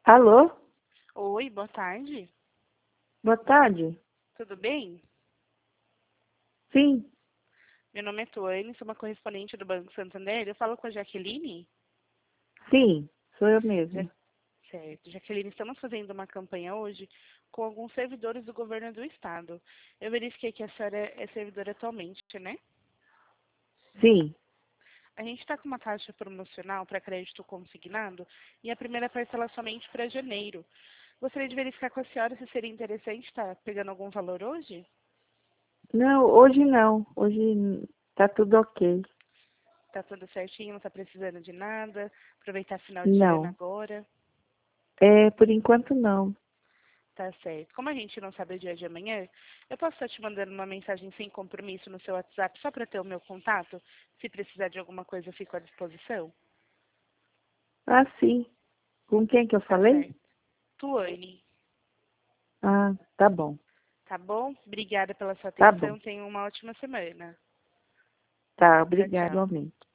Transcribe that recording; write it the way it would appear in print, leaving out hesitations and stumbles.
Alô? Oi, boa tarde. Boa tarde. Tudo bem? Sim, Meu nome é Tuane, sou uma correspondente do Banco Santander. Eu falo com a Jaqueline? sim, sou eu Ja- mesma. Certo. Jaqueline, estamos fazendo uma campanha hoje com alguns servidores do governo do estado. Eu verifiquei que a senhora é servidora atualmente, né? Sim. A gente está com uma taxa promocional para crédito consignado e a primeira parcela somente para janeiro. Gostaria de verificar com a senhora se seria interessante estar pegando algum valor hoje? Não, hoje não. Hoje tá tudo ok. Tá tudo certinho, não está precisando de nada? Aproveitar final de ano Não. agora. Por enquanto não. Tá certo. Como a gente não sabe o dia de amanhã, eu posso estar te mandando uma mensagem sem compromisso no seu WhatsApp só para ter o meu contato? Se precisar de alguma coisa, eu fico à disposição. Ah, sim. Com quem que eu Tá falei? certo. Tuane, Ah, tá bom. tá bom? Obrigada pela sua Tá bom. atenção. Tenha uma ótima semana. Tá, Tchau, obrigado, tchau. igualmente.